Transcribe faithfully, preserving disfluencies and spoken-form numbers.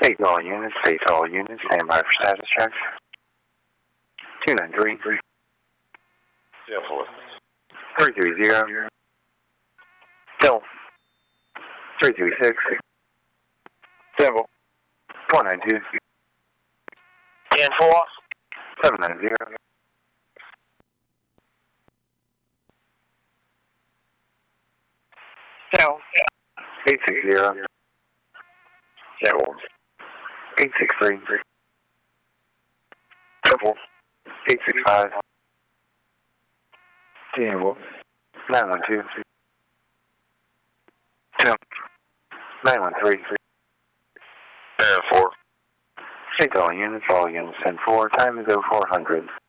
Eight all units, eight all units, stand by for status check. Two nine three. Sample. Three three zero. Still. Three three six. Sample. Four nine two. ten four. Seven nine zero. Sample. Eight six zero. Sample. Eight six three. Sample. Eight six five. Sample. Nine one two. Sample. Nine one three. And four. Eight all units, all units ten four. Time is oh four hundred.